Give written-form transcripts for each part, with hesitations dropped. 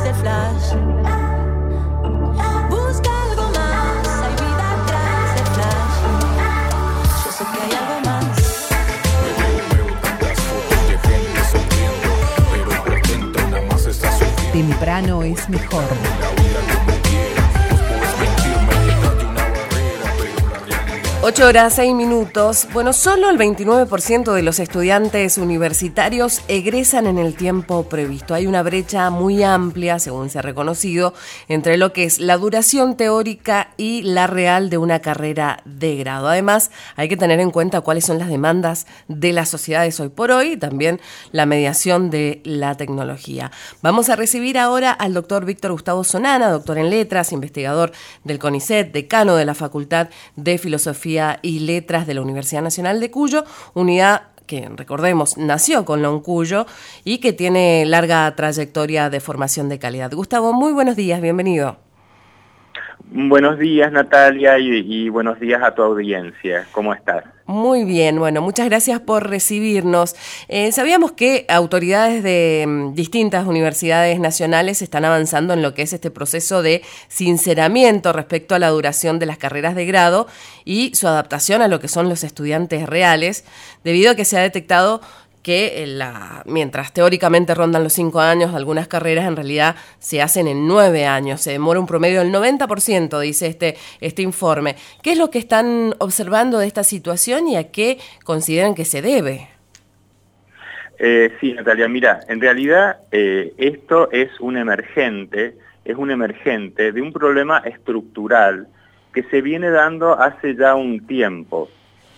de flash. Busca algo más, hay vida atrás de flash. Yo sé que hay algo más. Veo tantas fotos de gente sonriendo, pero por dentro nada más está sufriendo. Temprano es mejor. La vida como quiera, vos podés mentirme detrás de una barrera, pero la realidad... 8 horas, 6 minutos. Bueno, solo el 29% de los estudiantes universitarios egresan en el tiempo previsto. Hay una brecha muy amplia, según se ha reconocido, entre lo que es la duración teórica y la real de una carrera de grado. Además, hay que tener en cuenta cuáles son las demandas de las sociedades hoy por hoy y también la mediación de la tecnología. Vamos a recibir ahora al doctor Víctor Gustavo Sonana, doctor en letras, investigador del CONICET, decano de la Facultad de Filosofía y Letras de la Universidad Nacional de Cuyo, unidad que, recordemos, nació con la UNCuyo y que tiene larga trayectoria de formación de calidad. Gustavo, muy buenos días, bienvenido. Buenos días, Natalia, y buenos días a tu audiencia. ¿Cómo estás? Muy bien, bueno, muchas gracias por recibirnos. Sabíamos que autoridades de distintas universidades nacionales están avanzando en lo que es este proceso de sinceramiento respecto a la duración de las carreras de grado y su adaptación a lo que son los estudiantes reales, debido a que se ha detectado que mientras teóricamente rondan los 5 años, algunas carreras en realidad se hacen en 9 años, se demora un promedio del 90%, dice este informe. ¿Qué es lo que están observando de esta situación y a qué consideran que se debe? Sí, Natalia, mira, en realidad esto es un emergente de un problema estructural que se viene dando hace ya un tiempo.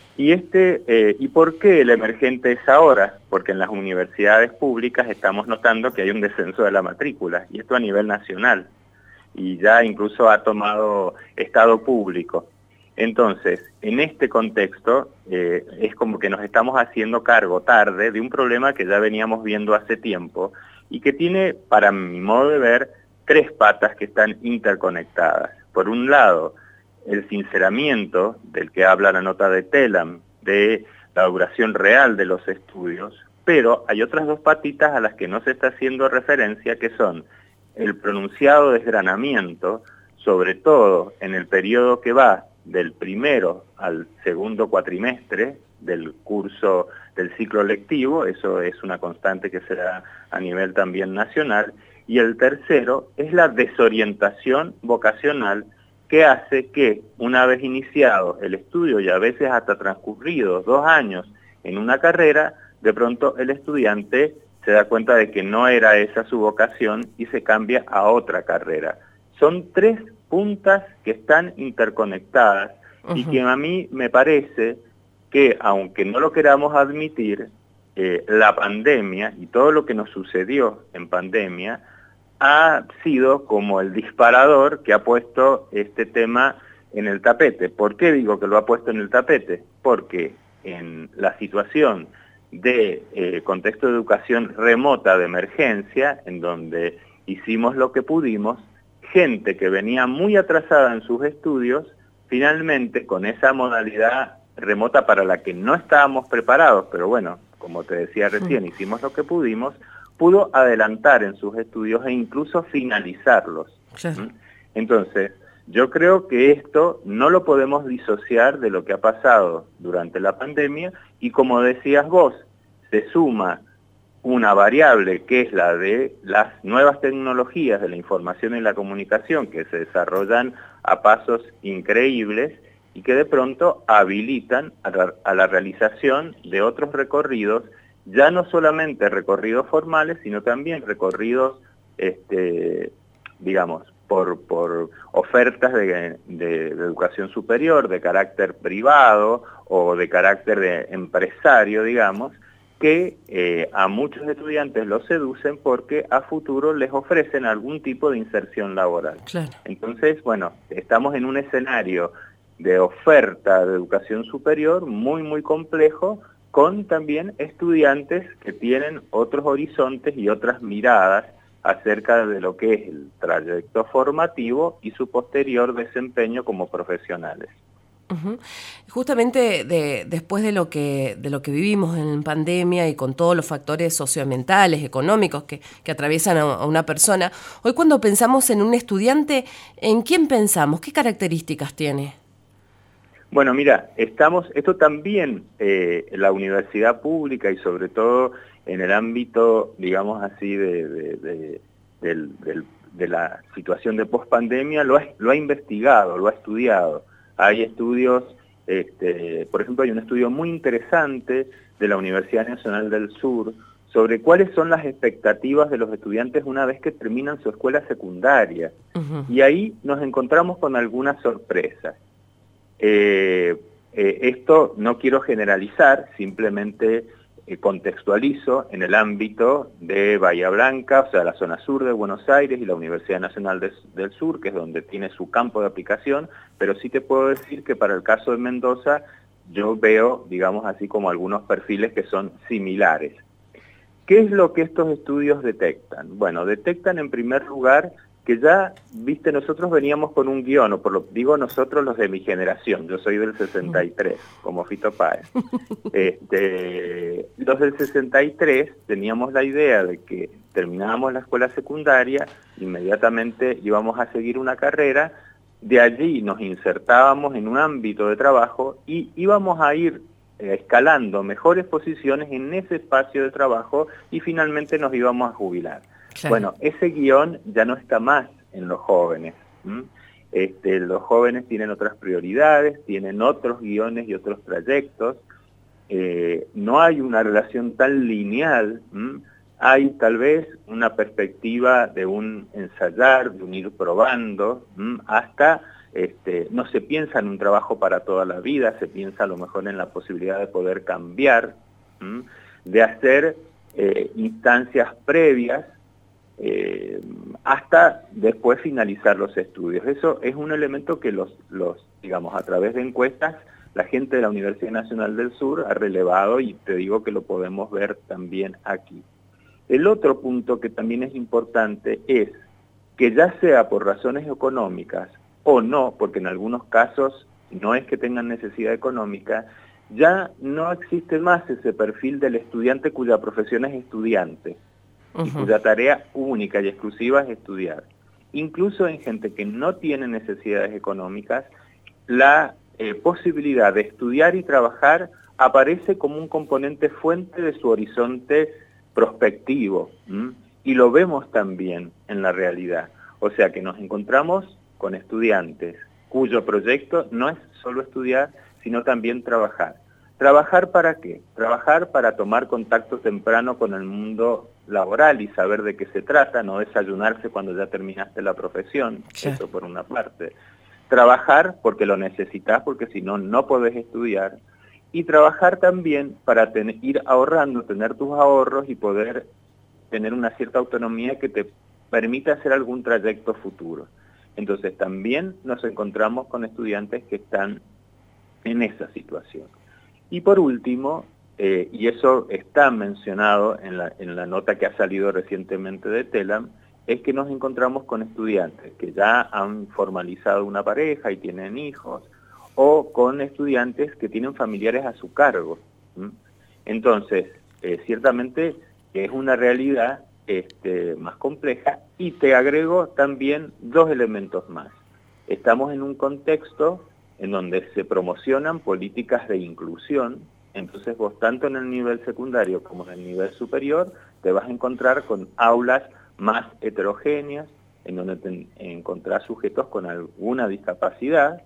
¿Y por qué el emergente es ahora? Porque en las universidades públicas estamos notando que hay un descenso de la matrícula, y esto a nivel nacional, y ya incluso ha tomado estado público. Entonces, en este contexto, es como que nos estamos haciendo cargo tarde de un problema que ya veníamos viendo hace tiempo, y que tiene, para mi modo de ver, 3 patas que están interconectadas. Por un lado, el sinceramiento del que habla la nota de TELAM, de la duración real de los estudios, pero hay otras 2 patitas a las que no se está haciendo referencia, que son el pronunciado desgranamiento, sobre todo en el periodo que va del primero al segundo cuatrimestre del curso del ciclo lectivo, eso es una constante que se da a nivel también nacional, y el tercero es la desorientación vocacional, que hace que, una vez iniciado el estudio y a veces hasta transcurridos 2 años en una carrera, de pronto el estudiante se da cuenta de que no era esa su vocación y se cambia a otra carrera. Son 3 puntas que están interconectadas y que a mí me parece que, aunque no lo queramos admitir, la pandemia y todo lo que nos sucedió en pandemia ha sido como el disparador que ha puesto este tema en el tapete. ¿Por qué digo que lo ha puesto en el tapete? Porque en la situación de contexto de educación remota de emergencia, en donde hicimos lo que pudimos, gente que venía muy atrasada en sus estudios, finalmente con esa modalidad remota para la que no estábamos preparados, pero bueno, como te decía recién, hicimos lo que pudimos, pudo adelantar en sus estudios e incluso finalizarlos. Sí. Entonces, yo creo que esto no lo podemos disociar de lo que ha pasado durante la pandemia y, como decías vos, se suma una variable que es la de las nuevas tecnologías de la información y la comunicación que se desarrollan a pasos increíbles y que de pronto habilitan a la realización de otros recorridos, ya no solamente recorridos formales, sino también recorridos, digamos, por ofertas de educación superior, de carácter privado o de carácter de empresario, digamos, que a muchos estudiantes los seducen porque a futuro les ofrecen algún tipo de inserción laboral. Claro. Entonces, bueno, estamos en un escenario de oferta de educación superior muy, muy complejo, con también estudiantes que tienen otros horizontes y otras miradas acerca de lo que es el trayecto formativo y su posterior desempeño como profesionales. Ujú. Justamente después de lo que vivimos en pandemia y con todos los factores socioambientales, económicos que atraviesan a una persona, hoy cuando pensamos en un estudiante, ¿en quién pensamos? ¿Qué características tiene? Bueno, mira, esto también, la universidad pública y sobre todo en el ámbito, digamos así, de la situación de pospandemia, lo ha investigado, lo ha estudiado. Hay estudios, por ejemplo, hay un estudio muy interesante de la Universidad Nacional del Sur sobre cuáles son las expectativas de los estudiantes una vez que terminan su escuela secundaria. Ujú. Y ahí nos encontramos con algunas sorpresas. Esto no quiero generalizar, simplemente contextualizo en el ámbito de Bahía Blanca, o sea, la zona sur de Buenos Aires y la Universidad Nacional del Sur, que es donde tiene su campo de aplicación, pero sí te puedo decir que para el caso de Mendoza yo veo, digamos así, como algunos perfiles que son similares. ¿Qué es lo que estos estudios detectan? Bueno, detectan en primer lugar que ya, viste, nosotros veníamos con un guión, digo nosotros los de mi generación, yo soy del 63, como Fito Páez. Los del 63 teníamos la idea de que terminábamos la escuela secundaria, inmediatamente íbamos a seguir una carrera, de allí nos insertábamos en un ámbito de trabajo y íbamos a ir escalando mejores posiciones en ese espacio de trabajo y finalmente nos íbamos a jubilar. Claro. Bueno, ese guión ya no está más en los jóvenes. Los jóvenes tienen otras prioridades, tienen otros guiones y otros trayectos. No hay una relación tan lineal. Hay tal vez una perspectiva de un ensayar, de un ir probando, hasta no se piensa en un trabajo para toda la vida, se piensa a lo mejor en la posibilidad de poder cambiar, de hacer instancias previas, hasta después finalizar los estudios. Eso es un elemento que digamos, a través de encuestas, la gente de la Universidad Nacional del Sur ha relevado y te digo que lo podemos ver también aquí. El otro punto que también es importante es que ya sea por razones económicas o no, porque en algunos casos no es que tengan necesidad económica, ya no existe más ese perfil del estudiante cuya profesión es estudiante. Y cuya tarea única y exclusiva es estudiar. Incluso en gente que no tiene necesidades económicas, la posibilidad de estudiar y trabajar aparece como un componente fuente de su horizonte prospectivo, y lo vemos también en la realidad. O sea que nos encontramos con estudiantes cuyo proyecto no es solo estudiar, sino también trabajar. ¿Trabajar para qué? Trabajar para tomar contacto temprano con el mundo laboral y saber de qué se trata, no desayunarse cuando ya terminaste la profesión, Claro. Eso por una parte. Trabajar porque lo necesitas, porque si no, no podés estudiar. Y trabajar también para ir ahorrando, tener tus ahorros y poder tener una cierta autonomía que te permita hacer algún trayecto futuro. Entonces también nos encontramos con estudiantes que están en esa situación. Y por último, y eso está mencionado en la nota que ha salido recientemente de TELAM, es que nos encontramos con estudiantes que ya han formalizado una pareja y tienen hijos, o con estudiantes que tienen familiares a su cargo. Entonces, ciertamente es una realidad más compleja, y te agrego también dos elementos más. Estamos en un contexto en donde se promocionan políticas de inclusión, entonces vos tanto en el nivel secundario como en el nivel superior te vas a encontrar con aulas más heterogéneas, en donde te encontrás sujetos con alguna discapacidad,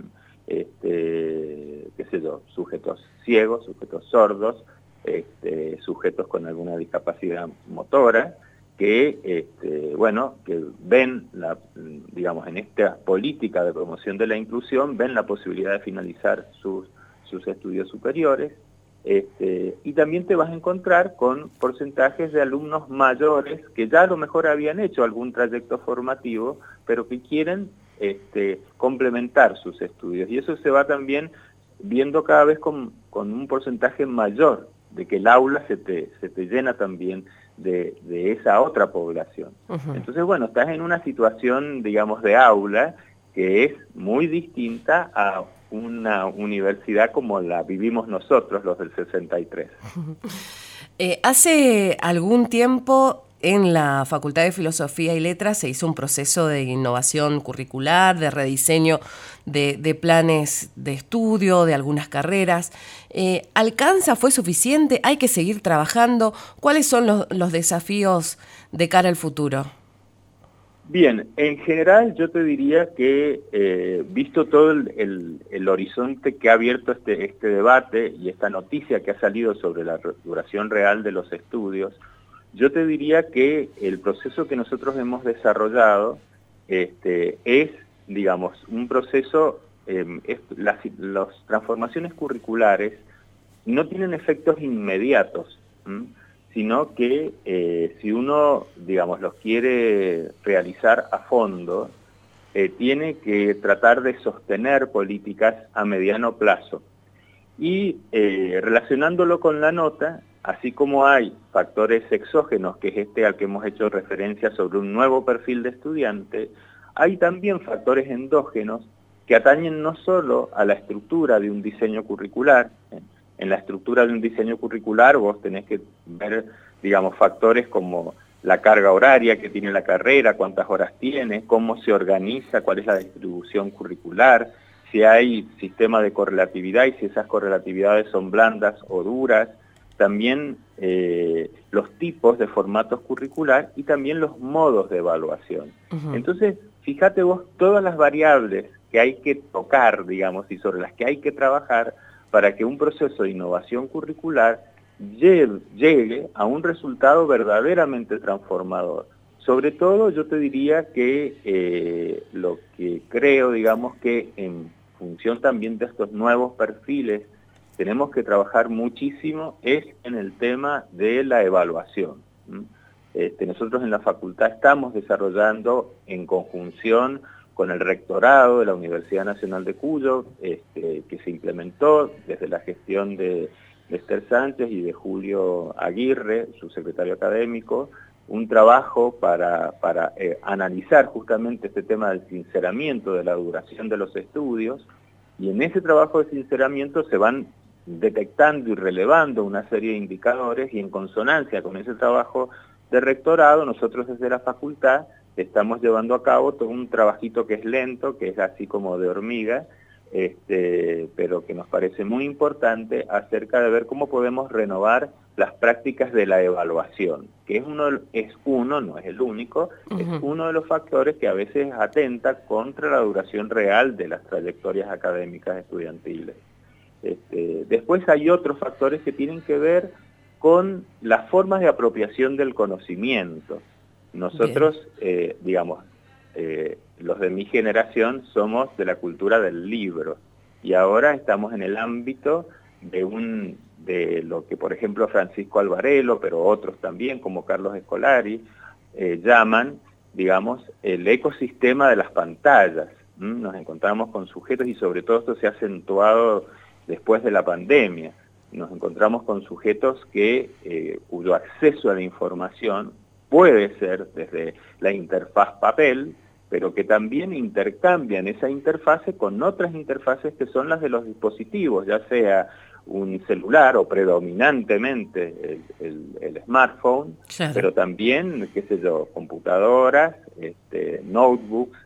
qué sé yo, sujetos ciegos, sujetos sordos, sujetos con alguna discapacidad motora, que que ven digamos, en esta política de promoción de la inclusión, ven la posibilidad de finalizar sus estudios superiores, y también te vas a encontrar con porcentajes de alumnos mayores que ya a lo mejor habían hecho algún trayecto formativo, pero que quieren complementar sus estudios, y eso se va también viendo cada vez con un porcentaje mayor de que el aula se te llena también de esa otra población. Entonces, bueno, estás en una situación, digamos, de aula que es muy distinta a una universidad como la vivimos nosotros, los del 63. Hace algún tiempo en la Facultad de Filosofía y Letras se hizo un proceso de innovación curricular, de rediseño de planes de estudio, de algunas carreras. ¿Alcanza? ¿Fue suficiente? ¿Hay que seguir trabajando? ¿Cuáles son los desafíos de cara al futuro? Bien, en general yo te diría que visto todo el horizonte que ha abierto este debate y esta noticia que ha salido sobre la duración real de los estudios, yo te diría que el proceso que nosotros hemos desarrollado es, digamos, un proceso, las transformaciones curriculares no tienen efectos inmediatos, sino que si uno, digamos, los quiere realizar a fondo, tiene que tratar de sostener políticas a mediano plazo. Y relacionándolo con la nota, así como hay factores exógenos, que es al que hemos hecho referencia sobre un nuevo perfil de estudiante, hay también factores endógenos que atañen no solo a la estructura de un diseño curricular. En la estructura de un diseño curricular vos tenés que ver, digamos, factores como la carga horaria que tiene la carrera, cuántas horas tiene, cómo se organiza, cuál es la distribución curricular, si hay sistema de correlatividad y si esas correlatividades son blandas o duras, también los tipos de formatos curricular y también los modos de evaluación. Entonces, fíjate vos todas las variables que hay que tocar, digamos, y sobre las que hay que trabajar para que un proceso de innovación curricular llegue a un resultado verdaderamente transformador. Sobre todo, yo te diría que lo que creo, digamos, que en función también de estos nuevos perfiles, tenemos que trabajar muchísimo es en el tema de la evaluación. Nosotros en la facultad estamos desarrollando en conjunción con el rectorado de la Universidad Nacional de Cuyo, que se implementó desde la gestión de Esther Sánchez y de Julio Aguirre, su secretario académico, un trabajo para analizar justamente este tema del sinceramiento de la duración de los estudios, y en ese trabajo de sinceramiento se van detectando y relevando una serie de indicadores, y en consonancia con ese trabajo de rectorado, nosotros desde la facultad estamos llevando a cabo todo un trabajito que es lento, que es así como de hormiga, pero que nos parece muy importante acerca de ver cómo podemos renovar las prácticas de la evaluación, que es uno, no es el único, es uno de los factores que a veces atenta contra la duración real de las trayectorias académicas estudiantiles. Después hay otros factores que tienen que ver con las formas de apropiación del conocimiento. Nosotros, digamos, los de mi generación somos de la cultura del libro, y ahora estamos en el ámbito de lo que, por ejemplo, Francisco Alvarelo, pero otros también, como Carlos Escolari, llaman, digamos, el ecosistema de las pantallas. Nos encontramos con sujetos, y sobre todo esto se ha acentuado después de la pandemia. Nos encontramos con sujetos cuyo acceso a la información puede ser desde la interfaz papel, pero que también intercambian esa interfase con otras interfaces que son las de los dispositivos, ya sea un celular o predominantemente el smartphone, claro, pero también, qué sé yo, computadoras, notebooks,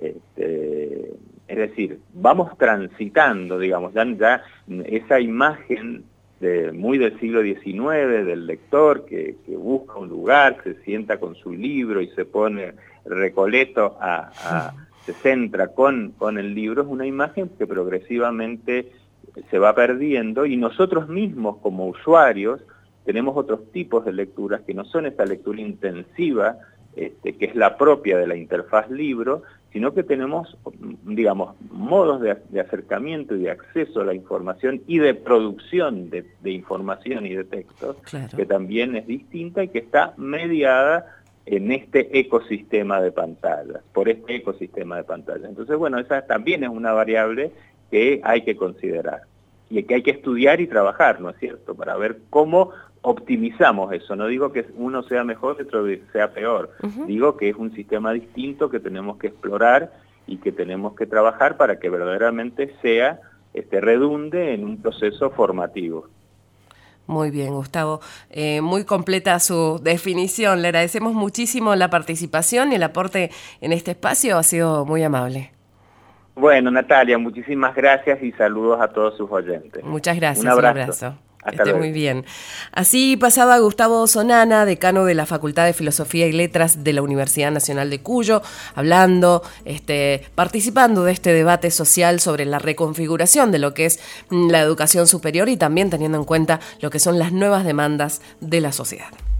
es decir, vamos transitando, digamos, ya esa imagen muy del siglo XIX, del lector que busca un lugar, se sienta con su libro y se pone recoleto se centra con el libro, es una imagen que progresivamente se va perdiendo, y nosotros mismos como usuarios tenemos otros tipos de lecturas que no son esta lectura intensiva, que es la propia de la interfaz libro, sino que tenemos, digamos, modos de acercamiento y de acceso a la información y de producción de información y de textos, claro, que también es distinta y que está mediada en este ecosistema de pantallas, por este ecosistema de pantallas. Entonces, bueno, esa también es una variable que hay que considerar y que hay que estudiar y trabajar, ¿no es cierto?, para ver cómo optimizamos eso. No digo que uno sea mejor y otro sea peor, digo que es un sistema distinto que tenemos que explorar y que tenemos que trabajar para que verdaderamente sea redunde en un proceso formativo. Muy bien, Gustavo. Muy completa su definición. Le agradecemos muchísimo la participación y el aporte en este espacio. Ha sido muy amable. Bueno, Natalia, muchísimas gracias y saludos a todos sus oyentes. Muchas gracias. Un abrazo. Que esté muy bien. Así pasaba Gustavo Sonana, decano de la Facultad de Filosofía y Letras de la Universidad Nacional de Cuyo, hablando, participando de este debate social sobre la reconfiguración de lo que es la educación superior y también teniendo en cuenta lo que son las nuevas demandas de la sociedad.